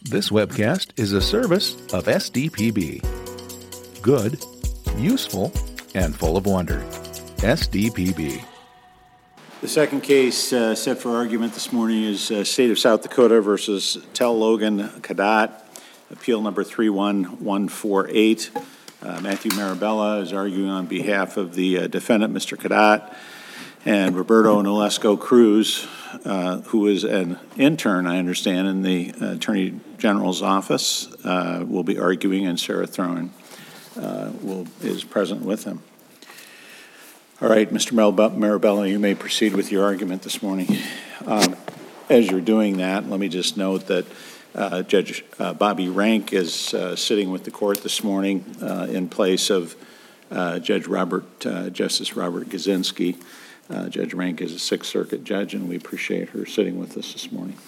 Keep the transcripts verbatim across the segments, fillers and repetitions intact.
This webcast is a service of S D P B. Good, useful, and full of wonder. S D P B. The second case uh, set for argument this morning is uh, State of South Dakota versus Tel Logan Cadat, appeal number three one one four eight. Uh, Matthew Marabella is arguing on behalf of the uh, defendant, Mister Cadat, and Roberto Nolasco Cruz, uh, who is an intern, I understand, in the uh, Attorney General's office, uh, will be arguing, and Sarah Throne uh, will, is present with him. All right, Mister Marabella, you may proceed with your argument this morning. Um, as you're doing that, let me just note that uh, Judge uh, Bobby Rank is uh, sitting with the court this morning uh, in place of uh, Judge Robert, uh, Justice Robert Gazinski. Uh, Judge Rank is a Sixth Circuit judge, and we appreciate her sitting with us this morning.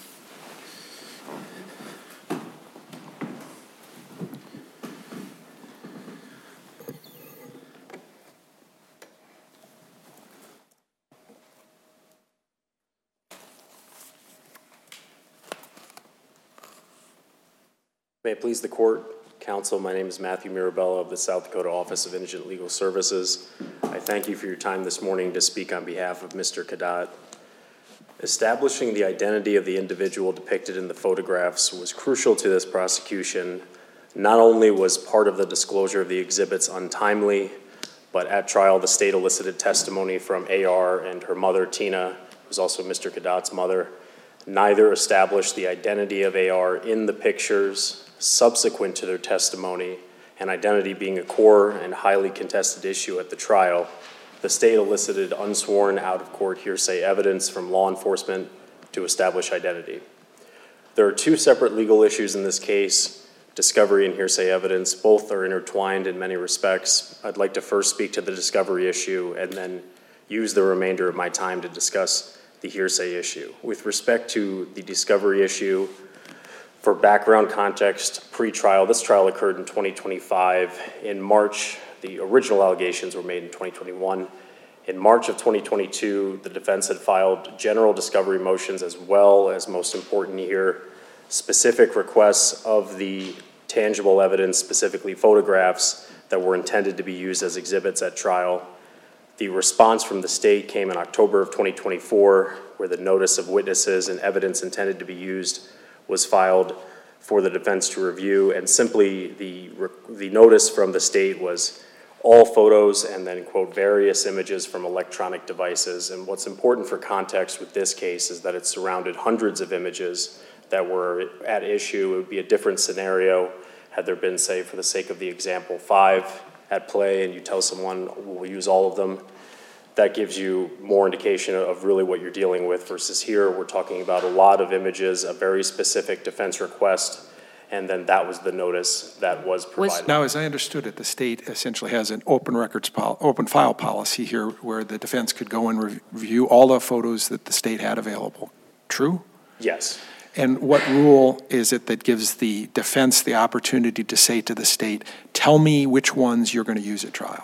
May it please the court, counsel, my name is Matthew Marabella of the South Dakota Office of Indigent Legal Services. I thank you for your time this morning to speak on behalf of Mister Cadat. Establishing the identity of the individual depicted in the photographs was crucial to this prosecution. Not only was part of the disclosure of the exhibits untimely, but at trial the state elicited testimony from A R and her mother, Tina, who's also Mister Cadat's mother. Neither established the identity of A R in the pictures subsequent to their testimony, and identity being a core and highly contested issue at the trial. The state elicited unsworn out-of-court hearsay evidence from law enforcement to establish identity. There are two separate legal issues in this case, discovery and hearsay evidence. Both are intertwined in many respects. I'd like to first speak to the discovery issue and then use the remainder of my time to discuss the hearsay issue. With respect to the discovery issue, for background context, pre-trial, this trial occurred in twenty twenty-five. In March, the original allegations were made in twenty twenty-one. In March of twenty twenty-two, the defense had filed general discovery motions, as well as, most important here, specific requests of the tangible evidence, specifically photographs, that were intended to be used as exhibits at trial. The response from the state came in October of twenty twenty-four, where the notice of witnesses and evidence intended to be used was filed for the defense to review, and simply the, the notice from the state was all photos and then, quote, various images from electronic devices. And what's important for context with this case is that it surrounded hundreds of images that were at issue. It would be a different scenario had there been, say, for the sake of the example, five at play, and you tell someone we'll use all of them. That gives you more indication of really what you're dealing with, versus here we're talking about a lot of images, a very specific defense request, and then that was the notice that was provided. Now, as I understood it, the state essentially has an open records, pol- open file policy here where the defense could go and re- review all the photos that the state had available. True? Yes. And what rule is it that gives the defense the opportunity to say to the state, tell me which ones you're going to use at trial?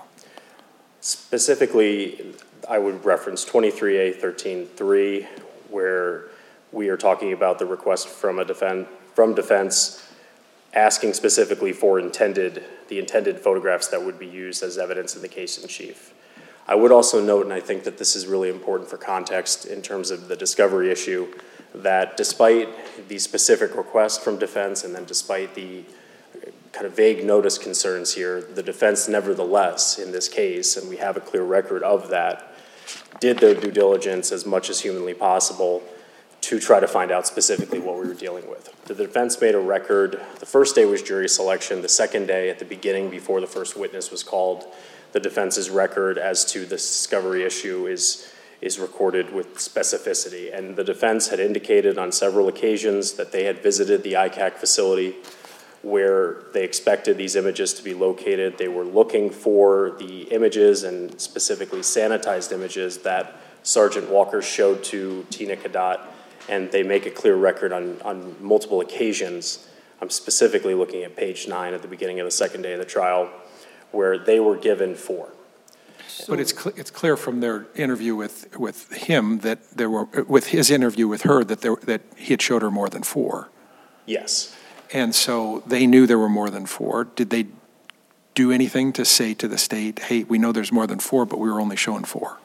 Specifically, I would reference twenty-three A thirteen three, where we are talking about the request from a defend, from defense asking specifically for intended, the intended photographs that would be used as evidence in the case in chief. I would also note, and I think that this is really important for context in terms of the discovery issue, that despite the specific request from defense and then despite the kind of vague notice concerns here, the defense nevertheless in this case, and we have a clear record of that, did their due diligence as much as humanly possible to try to find out specifically what we were dealing with. The defense made a record. The first day was jury selection. The second day, at the beginning, before the first witness was called, the defense's record as to the discovery issue is is recorded with specificity. And the defense had indicated on several occasions that they had visited the I C A C facility where they expected these images to be located. They were looking for the images, and specifically sanitized images, that Sergeant Walker showed to Tina Cadat, and they make a clear record on, on multiple occasions. I'm specifically looking at page nine at the beginning of the second day of the trial, where they were given four. So, but it's cl- it's clear from their interview with, with him that there were, with his interview with her, that there that he had showed her more than four. Yes. And so they knew there were more than four. Did they do anything to say to the state, hey, we know there's more than four, but we were only showing four?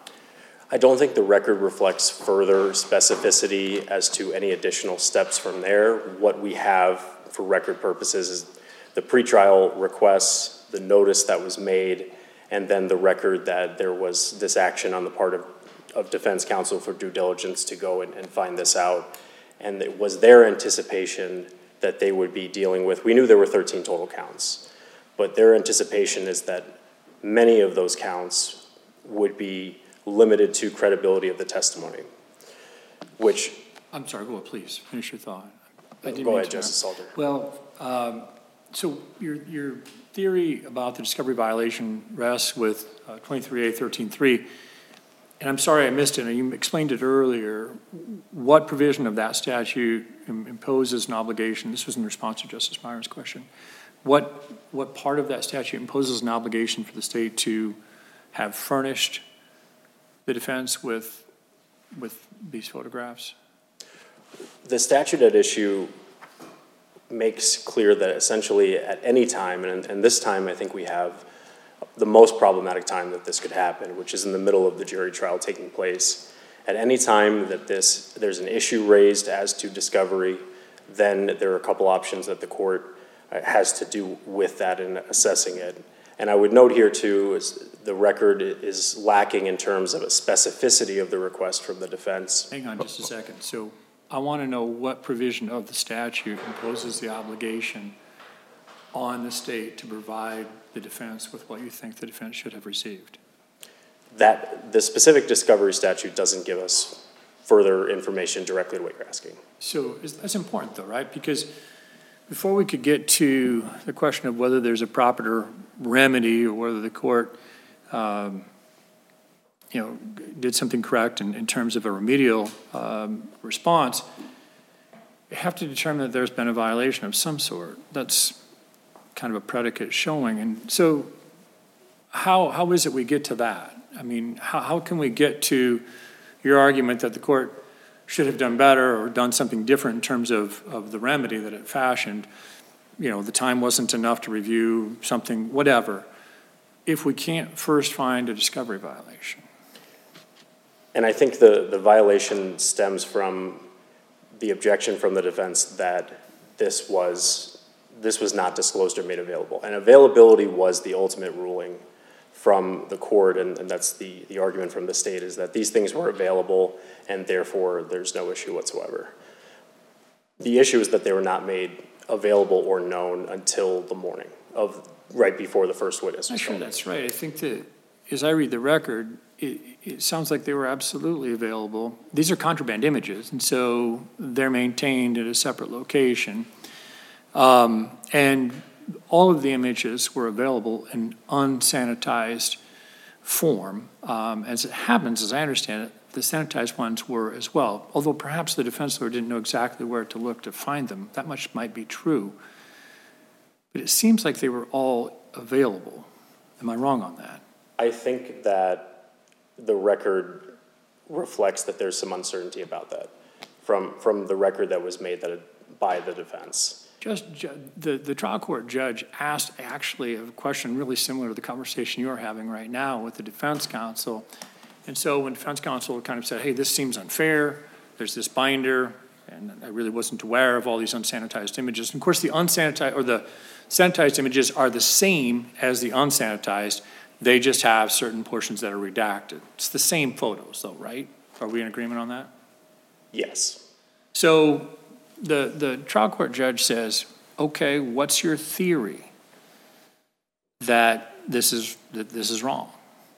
I don't think the record reflects further specificity as to any additional steps from there. What we have for record purposes is the pretrial requests, the notice that was made, and then the record that there was this action on the part of, of defense counsel for due diligence to go and, and find this out. And it was their anticipation that they would be dealing with, we knew there were thirteen total counts, but their anticipation is that many of those counts would be limited to credibility of the testimony, which... I'm sorry, go ahead, please, finish your thought. I didn't Go mean ahead, to Justice Salter. Well, um, so your, your theory about the discovery violation rests with uh, twenty-three A thirteen three, and I'm sorry I missed it, and you explained it earlier. What provision of that statute imposes an obligation? This was in response to Justice Meyer's question. What, what part of that statute imposes an obligation for the state to have furnished the defense with, with these photographs? The statute at issue makes clear that essentially at any time, and, and this time I think we have the most problematic time that this could happen, which is in the middle of the jury trial taking place. At any time that this, there's an issue raised as to discovery, then there are a couple options that the court has to do with that in assessing it. And I would note here too, is the record is lacking in terms of a specificity of the request from the defense. Hang on just a second. So I want to know what provision of the statute imposes the obligation on the state to provide the defense with what you think the defense should have received. That the specific discovery statute doesn't give us further information directly to what you're asking. So is, that's important though, right? Because before we could get to the question of whether there's a proper remedy or whether the court, um, you know, did something correct in, in terms of a remedial um, response, you have to determine that there's been a violation of some sort. That's kind of a predicate showing. And so how how is it we get to that? I mean, how, how can we get to your argument that the court should have done better or done something different in terms of, of the remedy that it fashioned? You know, the time wasn't enough to review something, whatever, if we can't first find a discovery violation? And I think the, the violation stems from the objection from the defense that this was, this was not disclosed or made available. And availability was the ultimate ruling from the court, and, and that's the, the argument from the state, is that these things were available and therefore there's no issue whatsoever. The issue is that they were not made available or known until the morning of, right before the first witness was I'm sure called. that's right. I think that as I read the record, it, it sounds like they were absolutely available. These are contraband images, and so they're maintained at a separate location. Um, and all of the images were available in unsanitized form. Um, as it happens, as I understand it, the sanitized ones were as well, although perhaps the defense lawyer didn't know exactly where to look to find them. That much might be true. But it seems like they were all available. Am I wrong on that? I think that the record reflects that there's some uncertainty about that from, from the record that was made that, by the defense. Just the, the trial court judge asked actually a question really similar to the conversation you're having right now with the defense counsel. And so when defense counsel kind of said, hey, this seems unfair, there's this binder, and I really wasn't aware of all these unsanitized images. And of course, the unsanitized or the sanitized images are the same as the unsanitized. They just have certain portions that are redacted. It's the same photos though, right? Are we in agreement on that? Yes. So the, the trial court judge says, okay, what's your theory that this is, that this is wrong?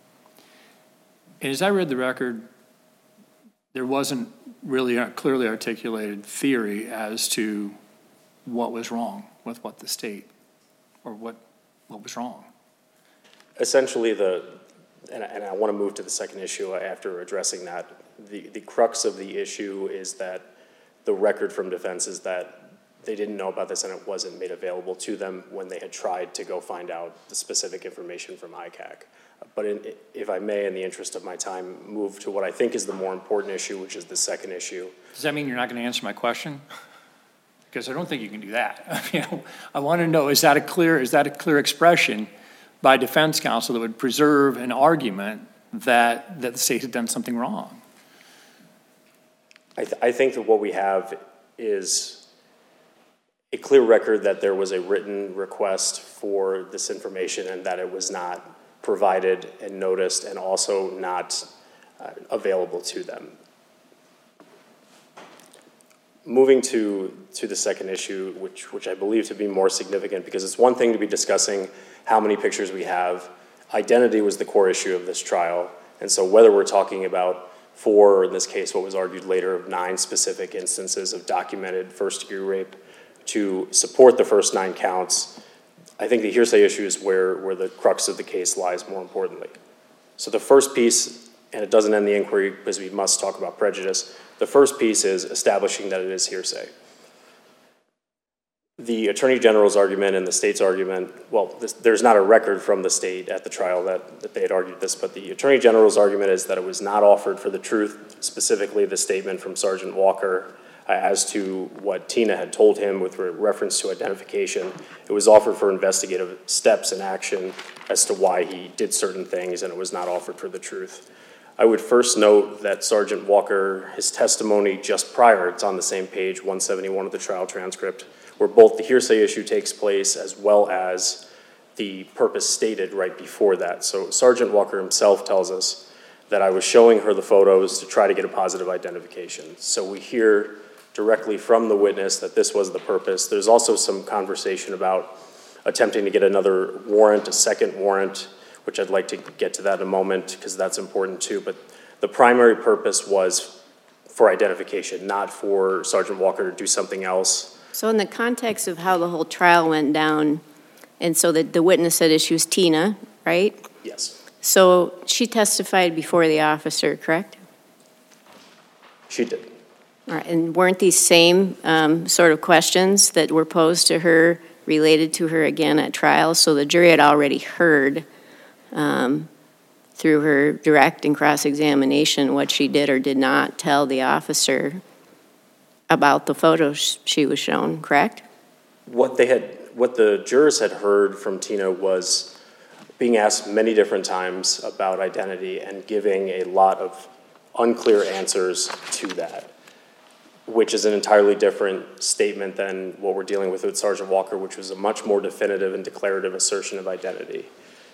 And as I read the record, there wasn't really a clearly articulated theory as to what was wrong with what the state, or what, what was wrong. Essentially, the, and I, and I want to move to the second issue after addressing that. The, the crux of the issue is that the record from defense is that they didn't know about this and it wasn't made available to them when they had tried to go find out the specific information from I C A C. But in, if I may, in the interest of my time, move to what I think is the more important issue, which is the second issue. Does that mean you're not going to answer my question? Because I don't think you can do that. I mean, I want to know, is that a clear, is that a clear expression by defense counsel that would preserve an argument that, that the state had done something wrong? I, th- I think that what we have is a clear record that there was a written request for this information and that it was not provided and noticed and also not uh, available to them. Moving to, to the second issue, which, which I believe to be more significant, because it's one thing to be discussing how many pictures we have. Identity was the core issue of this trial. And so whether we're talking about four, or in this case, what was argued later, of nine specific instances of documented first-degree rape to support the first nine counts, I think the hearsay issue is where, where the crux of the case lies more importantly. So the first piece, and it doesn't end the inquiry because we must talk about prejudice, the first piece is establishing that it is hearsay. The Attorney General's argument and the state's argument, well, this, there's not a record from the state at the trial that, that they had argued this, but the Attorney General's argument is that it was not offered for the truth, specifically the statement from Sergeant Walker uh, as to what Tina had told him with re- reference to identification. It was offered for investigative steps and action as to why he did certain things, and it was not offered for the truth. I would first note that Sergeant Walker, his testimony just prior, it's on the same page, one seventy-one of the trial transcript, where both the hearsay issue takes place as well as the purpose stated right before that. So Sergeant Walker himself tells us that I was showing her the photos to try to get a positive identification. So we hear directly from the witness that this was the purpose. There's also some conversation about attempting to get another warrant, a second warrant, which I'd like to get to that in a moment because that's important too. But the primary purpose was for identification, not for Sergeant Walker to do something else. So in the context of how the whole trial went down, and so that the witness said she was Tina, right? Yes. So she testified before the officer, correct? She did. All right, and weren't these same um, sort of questions that were posed to her related to her again at trial? So the jury had already heard um, through her direct and cross-examination what she did or did not tell the officer about the photos she was shown, correct? What they had, what the jurors had heard from Tina was being asked many different times about identity and giving a lot of unclear answers to that, which is an entirely different statement than what we're dealing with with Sergeant Walker, which was a much more definitive and declarative assertion of identity.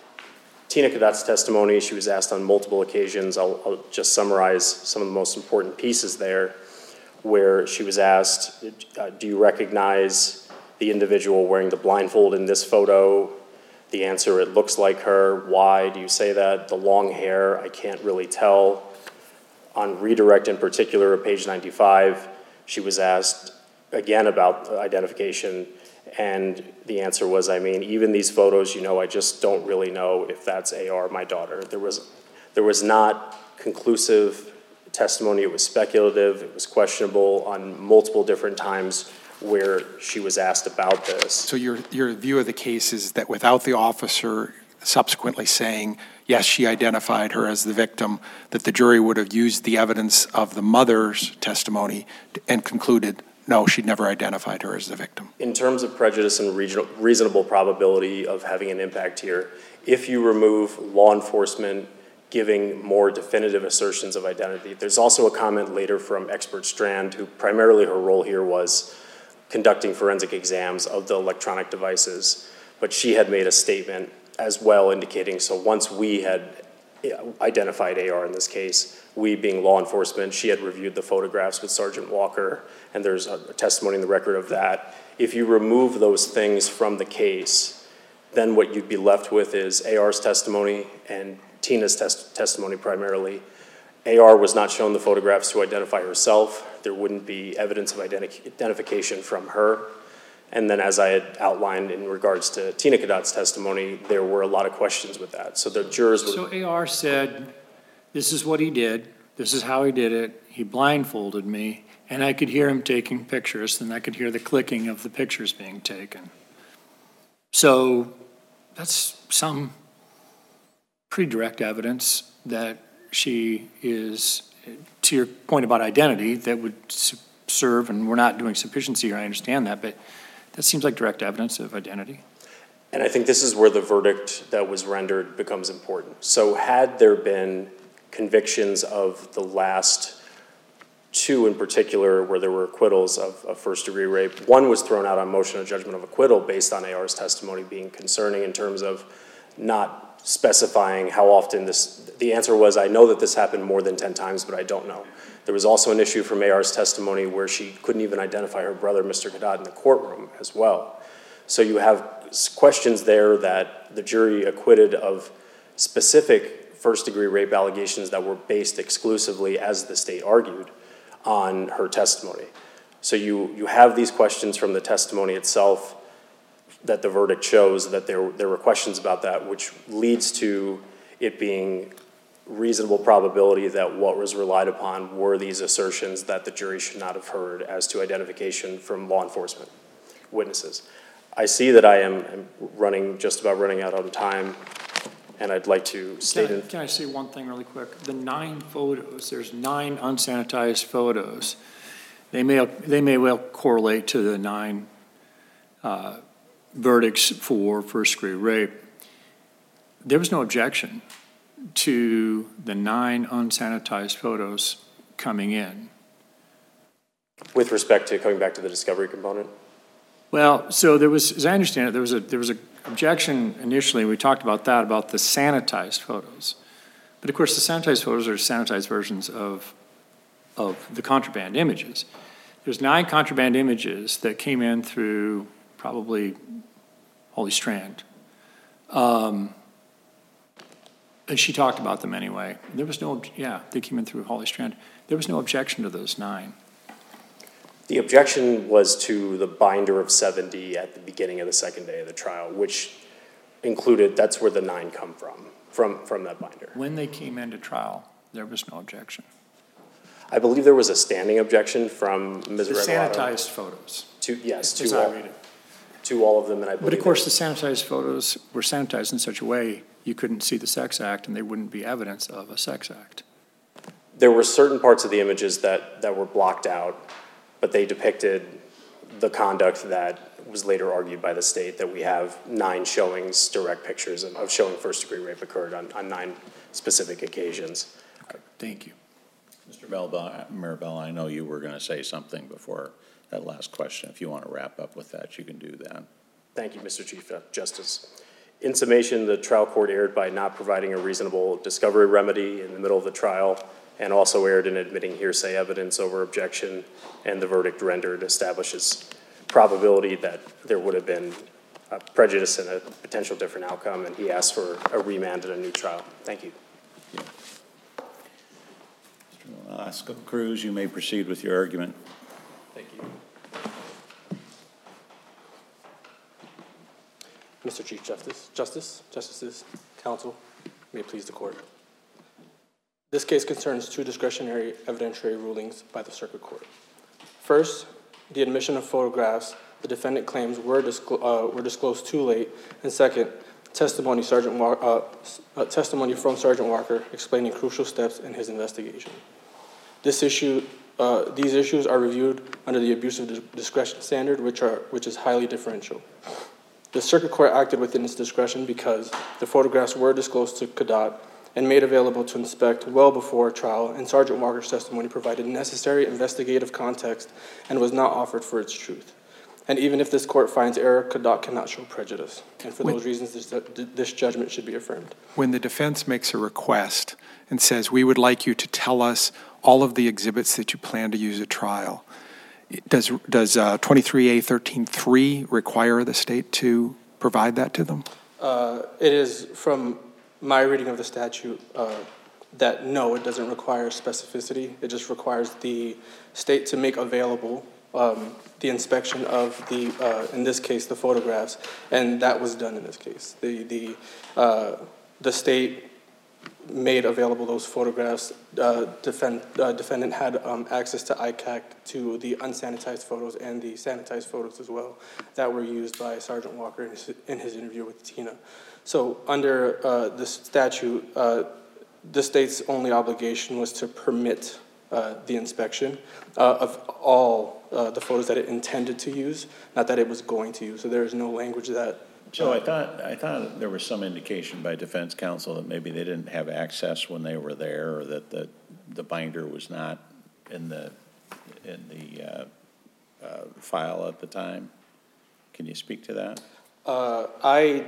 Tina Cadot's testimony, she was asked on multiple occasions. I'll, I'll just summarize some of the most important pieces there, where she was asked, uh, do you recognize the individual wearing the blindfold in this photo? The answer, it looks like her. Why do you say that? The long hair, I can't really tell. On redirect in particular, at page ninety-five, she was asked again about identification, and the answer was, I mean, even these photos, you know, I just don't really know if that's A R, my daughter. There was, there was not conclusive testimony. It was speculative. It was questionable on multiple different times where she was asked about this. So your your view of the case is that without the officer subsequently saying, yes, she identified her as the victim, that the jury would have used the evidence of the mother's testimony and concluded, no, she'd never identified her as the victim. In terms of prejudice and regional, reasonable probability of having an impact here, if you remove law enforcement giving more definitive assertions of identity, there's also a comment later from expert Strand, who primarily her role here was conducting forensic exams of the electronic devices, but she had made a statement as well indicating, so once we had identified A R in this case, we being law enforcement, she had reviewed the photographs with Sergeant Walker, and there's a testimony in the record of that. If you remove those things from the case, then what you'd be left with is A R's testimony and Tina's tes- testimony primarily. A R was not shown the photographs to identify herself. There wouldn't be evidence of identi- identification from her. And then as I had outlined in regards to Tina Cadot's testimony, there were a lot of questions with that. So the jurors would... So A R said, this is what he did, this is how he did it, he blindfolded me, and I could hear him taking pictures, and I could hear the clicking of the pictures being taken. So that's some pretty direct evidence that she is, to your point about identity, that would serve, and we're not doing sufficiency here, I understand that, but that seems like direct evidence of identity. And I think this is where the verdict that was rendered becomes important. So had there been convictions of the last two in particular where there were acquittals of, of first-degree rape, one was thrown out on motion of judgment of acquittal based on A R's testimony being concerning in terms of not specifying how often this, the answer was, I know that this happened more than ten times, but I don't know. There was also an issue from A R's testimony where she couldn't even identify her brother, Mister Cadat, in the courtroom as well. So you have questions there that the jury acquitted of specific first-degree rape allegations that were based exclusively, as the state argued, on her testimony. So you, you have these questions from the testimony itself that the verdict shows that there, there were questions about that, which leads to it being reasonable probability that what was relied upon were these assertions that the jury should not have heard as to identification from law enforcement witnesses. I see that I am, am running, just about running out on time, and I'd like to state... Can I, can I say one thing really quick? The nine photos, there's nine unsanitized photos. They may, they may well correlate to the nine uh, verdicts for first-degree rape. There was no objection to the nine unsanitized photos coming in. With respect to coming back to the discovery component? Well, so there was, as I understand it, there was a there was an objection initially. We talked about that, about the sanitized photos. But of course, the sanitized photos are sanitized versions of of the contraband images. There's nine contraband images that came in through probably Holy Strand. Um, and she talked about them anyway. There was no, yeah, they came in through Holy Strand. There was no objection to those nine. The objection was to the binder of seventy at the beginning of the second day of the trial, which included, that's where the nine come from, from, from that binder. When they came into trial, there was no objection. I believe there was a standing objection from Miz The Regalado. sanitized photos. To, yes, As to I all, read it. to all of them, and I believe... But of course, the sanitized photos were sanitized in such a way you couldn't see the sex act and they wouldn't be evidence of a sex act. There were certain parts of the images that, that were blocked out, but they depicted the conduct that was later argued by the state, that we have nine showings, direct pictures of, of showing first-degree rape occurred on, on nine specific occasions. Okay, thank you. Mister Melba, Maribel, I know you were going to say something before that last question. If you want to wrap up with that, you can do that. Thank you, Mister Chief Justice. In summation, the trial court erred by not providing a reasonable discovery remedy in the middle of the trial, and also erred in admitting hearsay evidence over objection, and the verdict rendered establishes probability that there would have been a prejudice and a potential different outcome, and he asked for a remand and a new trial. Thank you. Yeah. Mister Velasco Cruz, you may proceed with your argument. Thank you. Mister Chief Justice, Justice, Justices, Counsel, may it please the court. This case concerns two discretionary evidentiary rulings by the Circuit Court. First, the admission of photographs the defendant claims were, disclo uh, were disclosed too late, and second, testimony, Sergeant Wa uh, uh, testimony from Sergeant Walker explaining crucial steps in his investigation. This issue, uh, these issues are reviewed under the abuse of discretion standard, which, are, which is highly differential. The Circuit Court acted within its discretion because the photographs were disclosed to Cadat and made available to inspect well before trial, and Sergeant Walker's testimony provided necessary investigative context and was not offered for its truth. And even if this court finds error, Cadat cannot show prejudice. And for when, those reasons, this, this judgment should be affirmed. When the defense makes a request and says, we would like you to tell us all of the exhibits that you plan to use at trial, does, does uh, twenty-three A thirteen three require the state to provide that to them? Uh, it is, from my reading of the statute, uh, that no, it doesn't require specificity. It just requires the state to make available um, the inspection of the, uh, in this case, the photographs, and that was done in this case. The, the, uh, the state made available those photographs. Uh, defend, uh, defendant had um, access to I C A C, to the unsanitized photos and the sanitized photos as well that were used by Sergeant Walker in his, in his interview with Tina. So under uh, this statute, uh, the state's only obligation was to permit uh, the inspection uh, of all uh, the photos that it intended to use, not that it was going to use. So there is no language that. So I thought, I thought there was some indication by defense counsel that maybe they didn't have access when they were there, or that the, the binder was not in the, in the uh, uh, file at the time. Can you speak to that? Uh, I,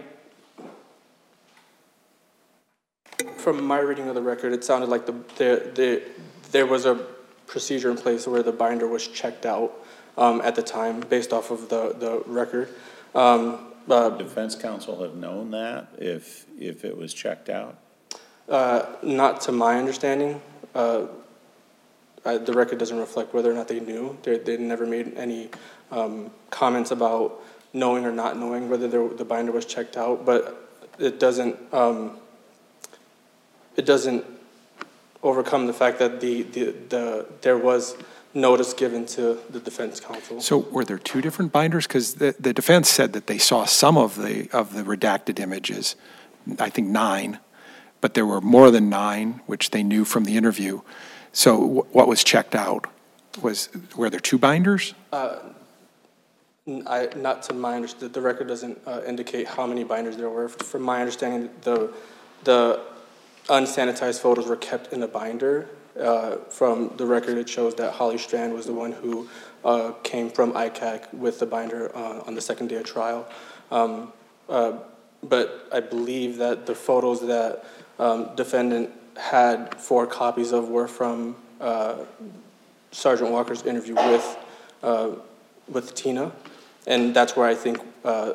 from my reading of the record, it sounded like the, the, the there was a procedure in place where the binder was checked out um, at the time based off of the, the record. Um, uh, Defense counsel have known that if, if it was checked out? Uh, not to my understanding. Uh, I, the record doesn't reflect whether or not they knew. They, they never made any um, comments about knowing or not knowing whether there, the binder was checked out, but it doesn't, um, it doesn't overcome the fact that the, the, the there was notice given to the defense counsel. So were there two different binders? Because the, the defense said that they saw some of the of the redacted images, I think nine, but there were more than nine, which they knew from the interview. So w- what was checked out? Was were there two binders? Uh, I, not to my understanding, the record doesn't uh, indicate how many binders there were. From my understanding, the the unsanitized photos were kept in a binder. Uh, from the record, it shows that Holly Strand was the one who uh, came from I C A C with the binder uh, on the second day of trial. Um, uh, but I believe that the photos that um, defendant had four copies of were from uh, Sergeant Walker's interview with uh, with Tina, and that's where I think. Uh,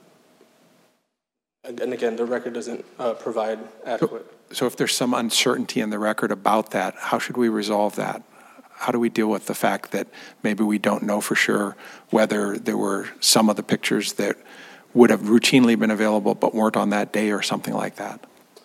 and again, the record doesn't uh, provide adequate. So, so if there's some uncertainty in the record about that, how should we resolve that? How do we deal with the fact that maybe we don't know for sure whether there were some of the pictures that would have routinely been available but weren't on that day or something like that?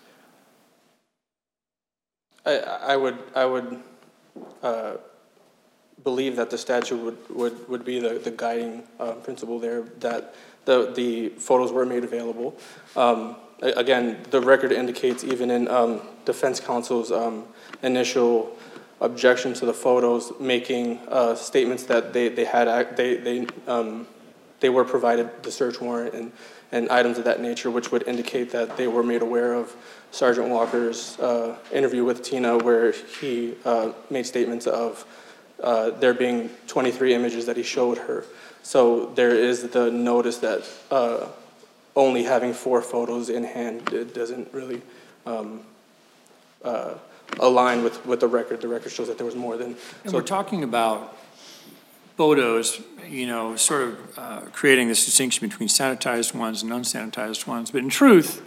I, I would I would uh, believe that the statute would, would, would be the, the guiding uh, principle there, that the, the photos were made available. Um, again, the record indicates even in um, defense counsel's um, initial objection to the photos, making uh, statements that they, they had they they um, they were provided the search warrant and, and items of that nature, which would indicate that they were made aware of Sergeant Walker's uh, interview with Tina, where he uh, made statements of uh, there being twenty-three images that he showed her. So there is the notice that uh, only having four photos in hand, it doesn't really um, uh, align with, with the record. The record shows that there was more than. And so we're talking about photos, you know, sort of uh, creating this distinction between sanitized ones and unsanitized ones. But in truth,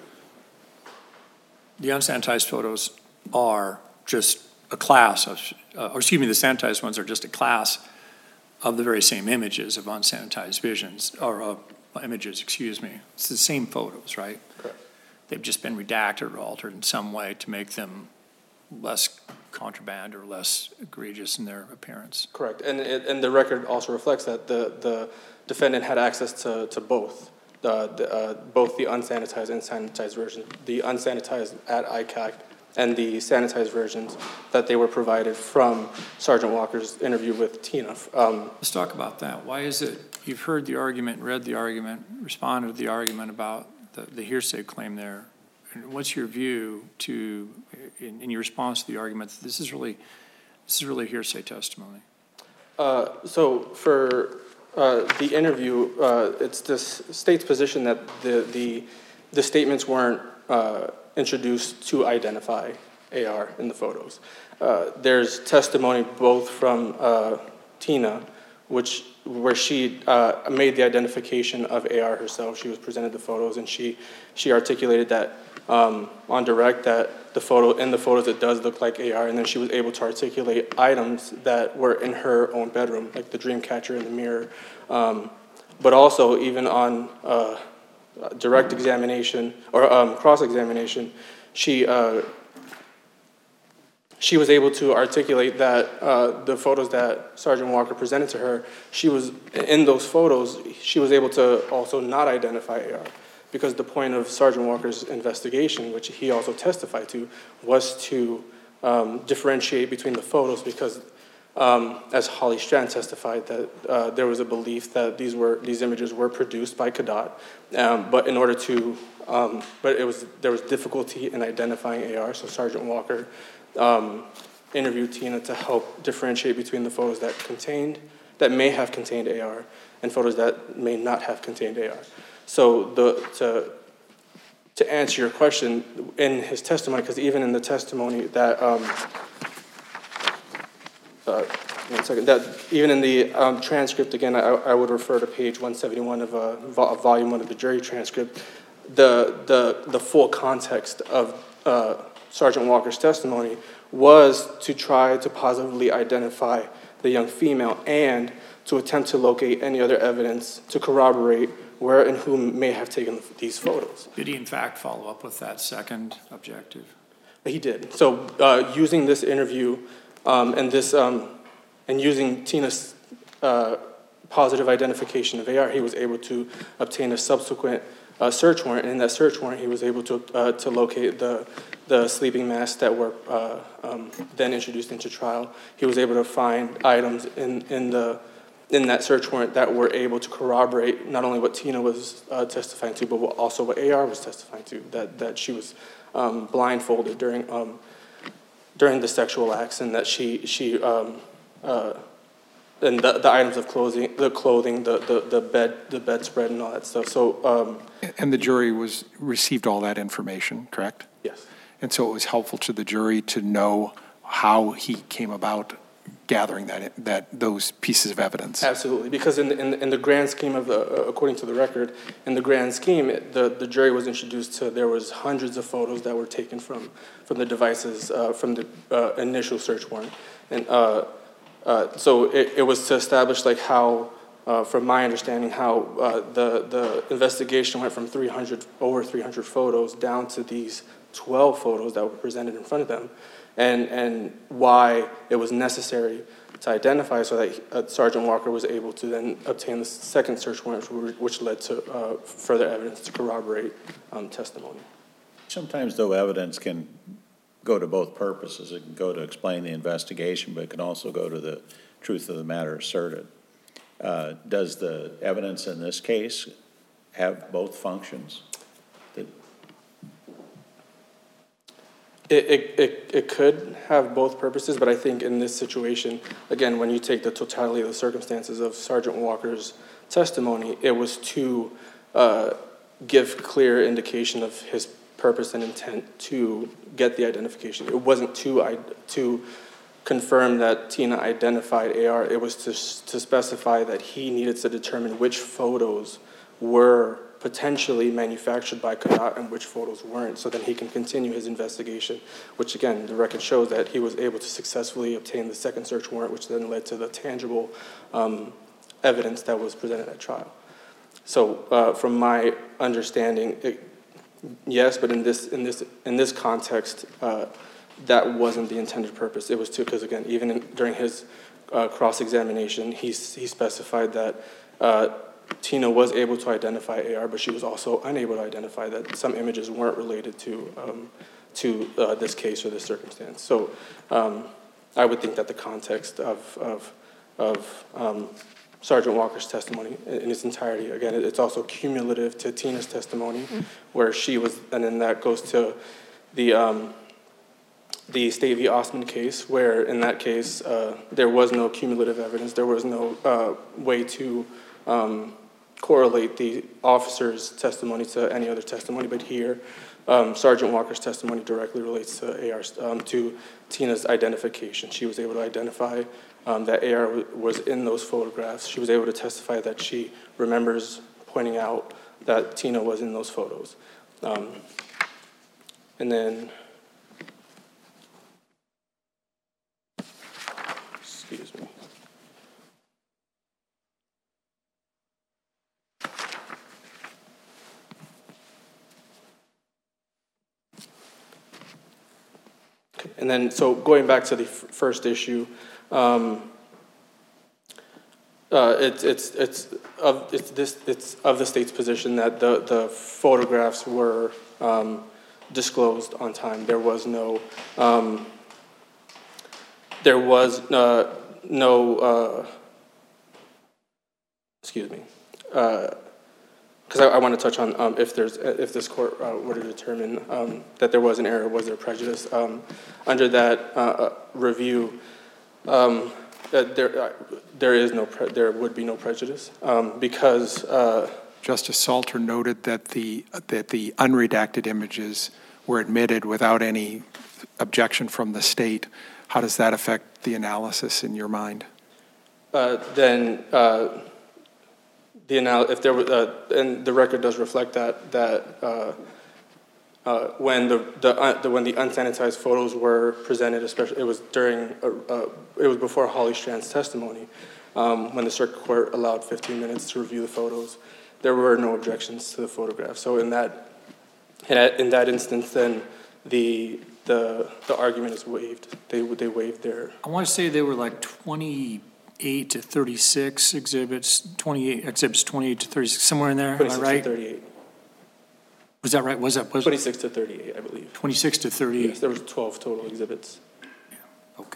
the unsanitized photos are just a class of, uh, or excuse me, the sanitized ones are just a class of the very same images of unsanitized visions, or uh, images, excuse me. It's the same photos, right? Correct. They've just been redacted or altered in some way to make them less contraband or less egregious in their appearance. Correct, and it, and the record also reflects that the, the defendant had access to, to both, the, the, uh, both the unsanitized and sanitized version. The unsanitized at I C A C and the sanitized versions that they were provided from Sergeant Walker's interview with Tina. Um, Let's talk about that. Why is it you've heard the argument, read the argument, responded to the argument about the, the hearsay claim there? And what's your view to, in, in your response to the argument, that this is really, this is really hearsay testimony? uh, so for uh, the interview, uh, it's the state's position that the the, the statements weren't uh, introduced to identify A R in the photos. Uh, there's testimony both from uh, Tina, which where she uh, made the identification of A R herself. She was presented the photos, and she she articulated that um, on direct that the photo in the photos it does look like A R, and then she was able to articulate items that were in her own bedroom, like the dream catcher in the mirror, um, but also even on uh, direct examination or um, cross-examination, she uh, she was able to articulate that uh, the photos that Sergeant Walker presented to her, she was in those photos, she was able to also not identify A R, because the point of Sergeant Walker's investigation, which he also testified to, was to um, differentiate between the photos because, um, as Holly Strand testified, that uh, there was a belief that these were these images were produced by Kadat, um, but in order to, um, but it was there was difficulty in identifying A R. So Sergeant Walker um, interviewed Tina to help differentiate between the photos that contained that may have contained A R and photos that may not have contained A R. So the to to answer your question, in his testimony, because even in the testimony that um, uh, one second, that even in the um, transcript, again, I, I would refer to page one seventy-one of, uh, vo- volume one of the jury transcript. The the the full context of uh, Sergeant Walker's testimony was to try to positively identify the young female and to attempt to locate any other evidence to corroborate where and who may have taken these photos. Did he in fact follow up with that second objective? He did. So uh, using this interview um, and this um, and using Tina's uh, positive identification of A R, he was able to obtain a subsequent uh, search warrant. And in that search warrant, he was able to uh, to locate the the sleeping masks that were uh, um, then introduced into trial. He was able to find items in in the in that search warrant that were able to corroborate not only what Tina was uh, testifying to, but also what A R was testifying to, that that she was um, blindfolded during um, during the sexual acts, and that she she um, uh, and the, the items of clothing, the clothing, the, the the bed, the bedspread, and all that stuff. So um, and the jury was received all that information, correct? Yes. And so it was helpful to the jury to know how he came about gathering that that those pieces of evidence. Absolutely, because in the, in the, in the grand scheme of the, uh, according to the record, in the grand scheme, it, the the jury was introduced to there was hundreds of photos that were taken from from the devices uh, from the uh, initial search warrant, and uh, uh, so it, it was to establish like how, uh, from my understanding, how uh, the the investigation went from three hundred over three hundred photos down to these twelve photos that were presented in front of them. And and why it was necessary to identify so that uh, Sergeant Walker was able to then obtain the second search warrant, which led to uh, further evidence to corroborate um, testimony. Sometimes, though, evidence can go to both purposes. It can go to explain the investigation, but it can also go to the truth of the matter asserted. Uh, does the evidence in this case have both functions? That It, it, it, it could have both purposes, but I think in this situation, again, when you take the totality of the circumstances of Sergeant Walker's testimony, it was to uh, give clear indication of his purpose and intent to get the identification. It wasn't to, to confirm that Tina identified A R. It was to, to specify that he needed to determine which photos were potentially manufactured by Kadat and which photos weren't, so then he can continue his investigation, which again, the record shows that he was able to successfully obtain the second search warrant, which then led to the tangible um, evidence that was presented at trial. So uh, from my understanding, it, yes, but in this in this in this context, uh, that wasn't the intended purpose. It was to, because again, even in, during his uh, cross-examination, he he specified that uh, Tina was able to identify A R, but she was also unable to identify that some images weren't related to um, to uh, this case or this circumstance. So um, I would think that the context of of, of um, Sergeant Walker's testimony in its entirety, again, it's also cumulative to Tina's testimony, mm-hmm. where she was, and then that goes to the um, the State v. Osman case, where in that case uh, there was no cumulative evidence, there was no uh, way to Um, correlate the officer's testimony to any other testimony, but here, um, Sergeant Walker's testimony directly relates to A R, um, to Tina's identification. She was able to identify um, that A R w- was in those photographs. She was able to testify that she remembers pointing out that Tina was in those photos. Um, and then, excuse me. And then, so going back to the f- first issue, um, uh, it's it's it's of it's this it's of the state's position that the the photographs were um, disclosed on time. There was no um, there was uh, no, uh, excuse me, because uh, I, I want to touch on um, if there's if this court uh, were to determine um, that there was an error, was there prejudice? Um, under that uh, review, um, uh, there uh, there is no pre there would be no prejudice um, because uh, Justice Salter noted that the that the unredacted images were admitted without any objection from the state. How does that affect the analysis in your mind? Uh, then uh, the anal if there was, uh, and the record does reflect that that uh, uh, when the the, uh, the when the unsanitized photos were presented, especially it was during uh, uh, it was before Holly Strand's testimony, um, when the circuit court allowed fifteen minutes to review the photos. There were no objections to the photograph. So in that in that, in that instance, then the the the argument is waived. They they waived their. I want to say they were like twenty-eight to thirty-six exhibits, twenty-eight exhibits, twenty-eight to thirty-six, somewhere in there. Am I right? twenty-six to thirty-eight. Was that right? Was that was twenty-six to thirty-eight, I believe. twenty-six to thirty-eight. Yes, there was twelve total exhibits. Yeah. Okay.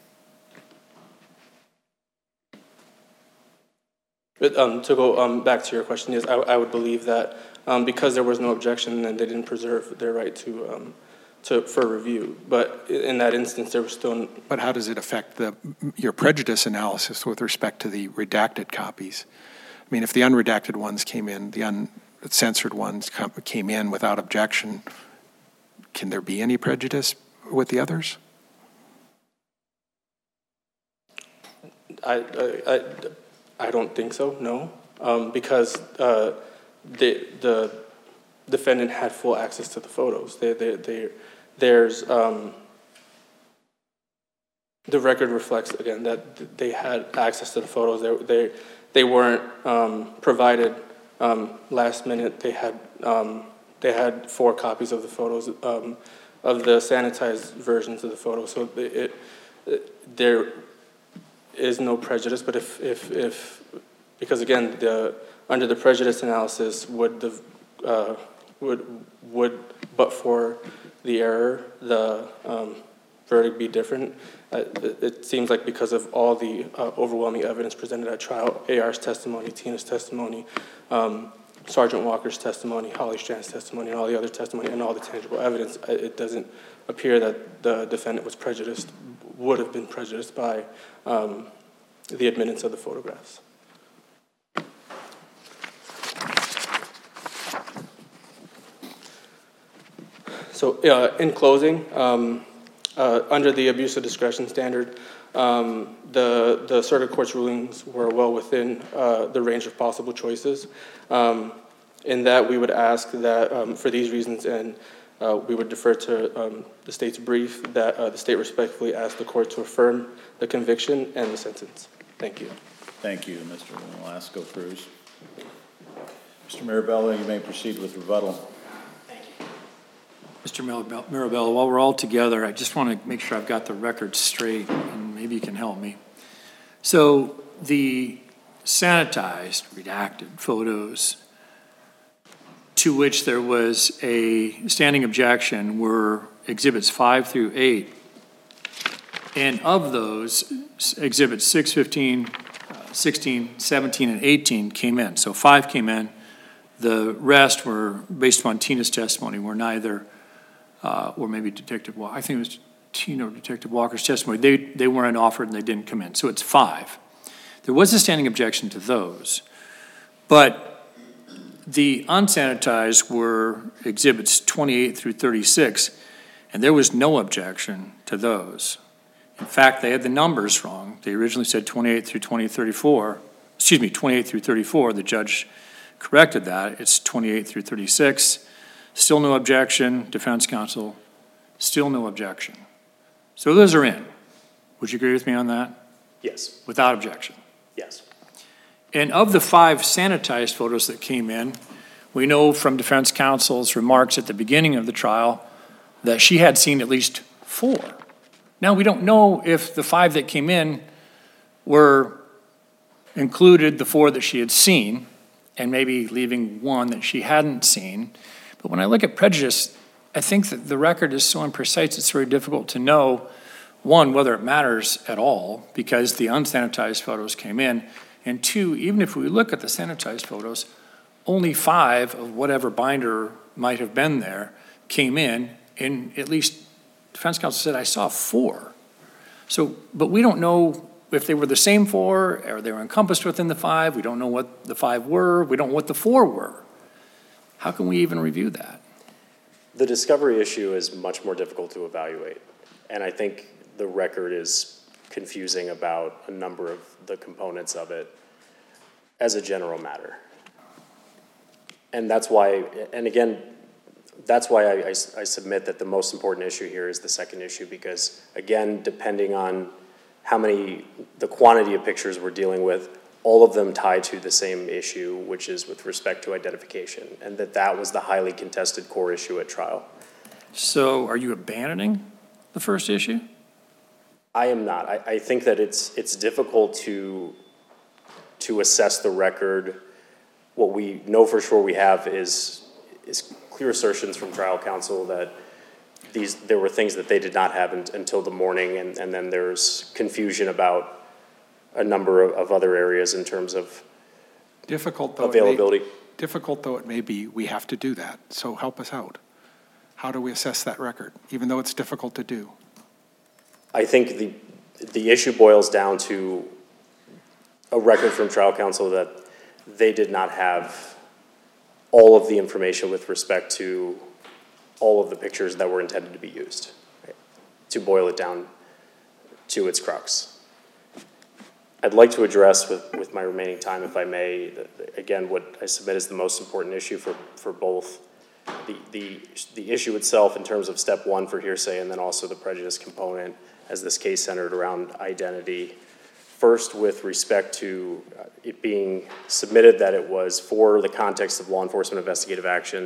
But um, to go um, back to your question, yes, I, I would believe that um, because there was no objection, then they didn't preserve their right to um, to for review. But in that instance, there was still. But how does it affect the your prejudice analysis with respect to the redacted copies? I mean, if the unredacted ones came in, the uncensored ones came in without objection, can there be any prejudice with the others? I. I, I I don't think so, no, um, because uh, the, the defendant had full access to the photos. They, they, they, there's, um, the record reflects, again, that they had access to the photos. They, they, they weren't um, provided um, last minute. They had, um, they had four copies of the photos, um, of the sanitized versions of the photos. So it, it, there is no prejudice, but if, if, if because again, the, under the prejudice analysis, would the, uh, would, would, but for the error, the um, verdict be different? Uh, it, it seems like because of all the uh, overwhelming evidence presented at trial, A R's testimony, Tina's testimony, um, Sergeant Walker's testimony, Holly Strand's testimony, and all the other testimony, and all the tangible evidence, it doesn't appear that the defendant was prejudiced, would have been prejudiced by um, the admittance of the photographs. So uh, in closing, um, uh, under the abuse of discretion standard, um, the, the circuit court's rulings were well within uh, the range of possible choices. Um, in that, we would ask that um, for these reasons, and uh, we would defer to um, the state's brief, that uh, the state respectfully ask the court to affirm the conviction and the sentence. Thank you. Thank you, Mister Velasco-Cruz. Mister Mirabella, you may proceed with rebuttal. Mister Mirabella, while we're all together, I just want to make sure I've got the record straight, and maybe you can help me. So the sanitized, redacted photos to which there was a standing objection were exhibits five through eight. And of those, exhibits six, fifteen, sixteen, seventeen, and eighteen came in. So five came in. The rest were, based upon Tina's testimony, were neither Uh, or maybe Detective Walker, I think it was Tina or Detective Walker's testimony, they, they weren't offered and they didn't come in. So it's five. There was a standing objection to those, but the unsanitized were exhibits twenty-eight through thirty-six, and there was no objection to those. In fact, they had the numbers wrong. They originally said twenty-eight through twenty thirty-four, excuse me, twenty-eight through thirty-four. The judge corrected that. It's twenty-eight through thirty-six. Still no objection, defense counsel, still no objection. So those are in. Would you agree with me on that? Yes. Without objection? Yes. And of the five sanitized photos that came in, we know from defense counsel's remarks at the beginning of the trial that she had seen at least four. Now, we don't know if the five that came in were included the four that she had seen, and maybe leaving one that she hadn't seen. But when I look at prejudice, I think that the record is so imprecise, it's very difficult to know one, whether it matters at all, because the unsanitized photos came in, and two, even if we look at the sanitized photos, only five of whatever binder might have been there came in, and at least defense counsel said, I saw four. So, but we don't know if they were the same four, or they were encompassed within the five. We don't know what the five were. We don't know what the four were. How can we even review that? The discovery issue is much more difficult to evaluate. And I think the record is confusing about a number of the components of it as a general matter. And that's why, and again, that's why I, I, I submit that the most important issue here is the second issue, because again, depending on how many, the quantity of pictures we're dealing with, all of them tie to the same issue, which is with respect to identification, and that that was the highly contested core issue at trial. So are you abandoning the first issue? I am not. I, I think that it's it's difficult to to assess the record. What we know for sure we have is is clear assertions from trial counsel that these there were things that they did not have in, until the morning, and, and then there's confusion about a number of, of other areas in terms of difficult though availability. It may, difficult though it may be, we have to do that. So help us out. How do we assess that record, even though it's difficult to do? I think the the issue boils down to a record from trial counsel that they did not have all of the information with respect to all of the pictures that were intended to be used, right? To boil it down to its crux. I'd like to address with, with my remaining time, if I may, again, what I submit is the most important issue for, for both the, the, the issue itself in terms of step one for hearsay, and then also the prejudice component as this case centered around identity. First, with respect to it being submitted that it was for the context of law enforcement investigative action,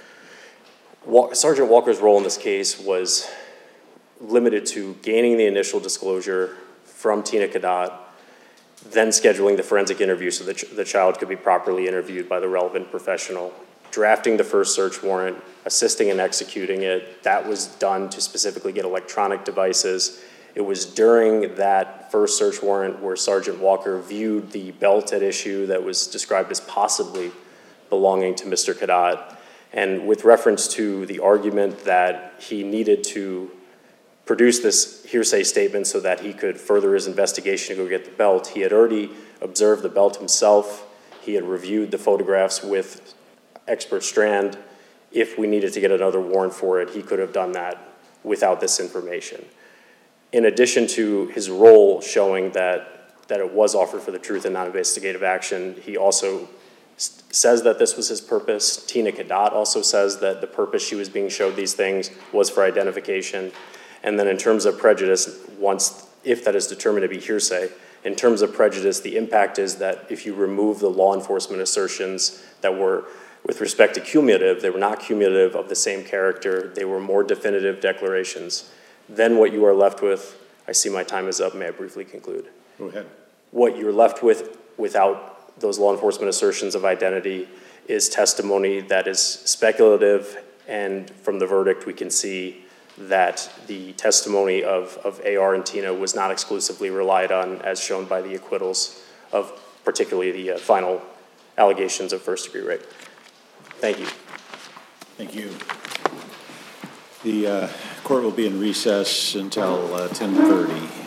Sergeant Walker's role in this case was limited to gaining the initial disclosure from Tina Cadat, then scheduling the forensic interview so that the child could be properly interviewed by the relevant professional, drafting the first search warrant, assisting in executing it. That was done to specifically get electronic devices. It was during that first search warrant where Sergeant Walker viewed the belt at issue that was described as possibly belonging to Mister Cadat. And with reference to the argument that he needed to produce this hearsay statement so that he could further his investigation to go get the belt, he had already observed the belt himself. He had reviewed the photographs with expert Strand. If we needed to get another warrant for it, he could have done that without this information. In addition to his role showing that, that it was offered for the truth and non-investigative action, he also says that this was his purpose. Tina Cadat also says that the purpose she was being showed these things was for identification. And then in terms of prejudice, once, if that is determined to be hearsay, in terms of prejudice, the impact is that if you remove the law enforcement assertions that were, with respect to cumulative, they were not cumulative of the same character, they were more definitive declarations, then what you are left with, I see my time is up, may I briefly conclude? Go ahead. What you're left with without those law enforcement assertions of identity is testimony that is speculative, and from the verdict we can see that the testimony of, of A R and Tina was not exclusively relied on, as shown by the acquittals of particularly the uh, final allegations of first-degree rape. Thank you. Thank you. The uh, court will be in recess until uh, ten thirty.